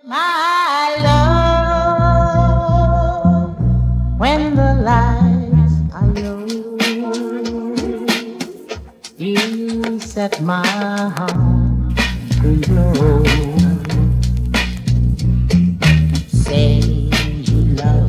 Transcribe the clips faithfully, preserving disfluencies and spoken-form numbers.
My love, when the lights are low, you set my heart aglow. Say you love,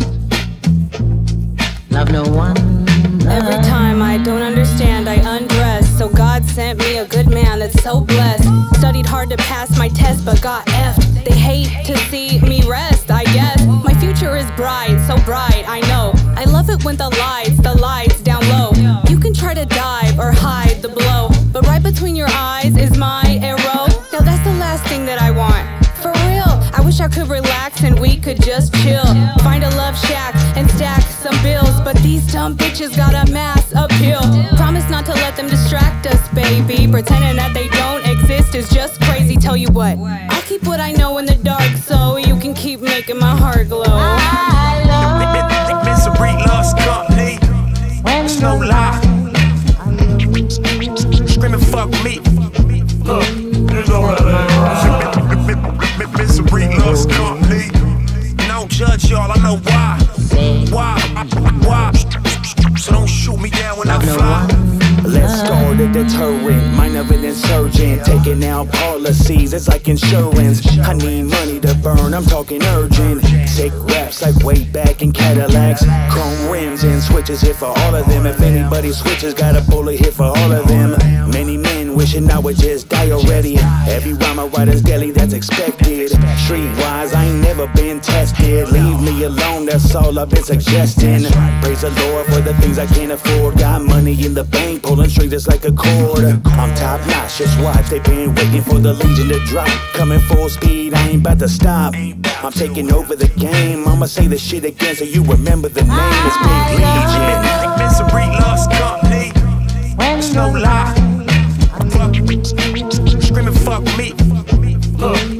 love no one. Every time I don't understand, I undress. So God sent me a good man that's so blessed. Studied hard to pass my test, but got F'd. They hate to see me rest, I guess. My future is bright, so bright, I know. I love it when the lights, the lights down low. You can try to dive or hide the blow, but right between your eyes is my arrow. Now that's the last thing that I want. For real, I wish I could relax and we could just chill. Find a love shack and stack some bills, but these dumb bitches got a mass appeal. Promise not to let them distract us, baby. Pretending that they don't exist is just crazy. Tell you what, I'll keep what I know in the dark so you can keep making my heart glow. I love Misery loves company. It's no lie. Screaming fuck me. Look, misery loves company. Don't judge y'all, I know why. Why? Why? So don't shoot me down when I fly. Let's start a deterrent, mind of an insurgent. Taking out policies, it's like insurance. I need money to burn, I'm talking urgent. Sick raps like way back in Cadillacs. Chrome rims and switches here for all of them. If anybody switches, got a bullet here for all of them. Many men wishing I would just die already. Every rhyme I write is daily, that's expected. Streetwise, I ain't never been tested. Leave me alone, that's all I've been suggesting. Praise the Lord for the things I can't afford. Got money in the bank, pulling straight just like a cord. I'm top notch, just watch. They been waiting for the Legion to drop. Coming full speed, I ain't about to stop. I'm taking over the game. I'ma say the shit again so you remember the name. It's Big Legion. Misery loves company. It's no lie. Fuck. Screaming fuck me. Look.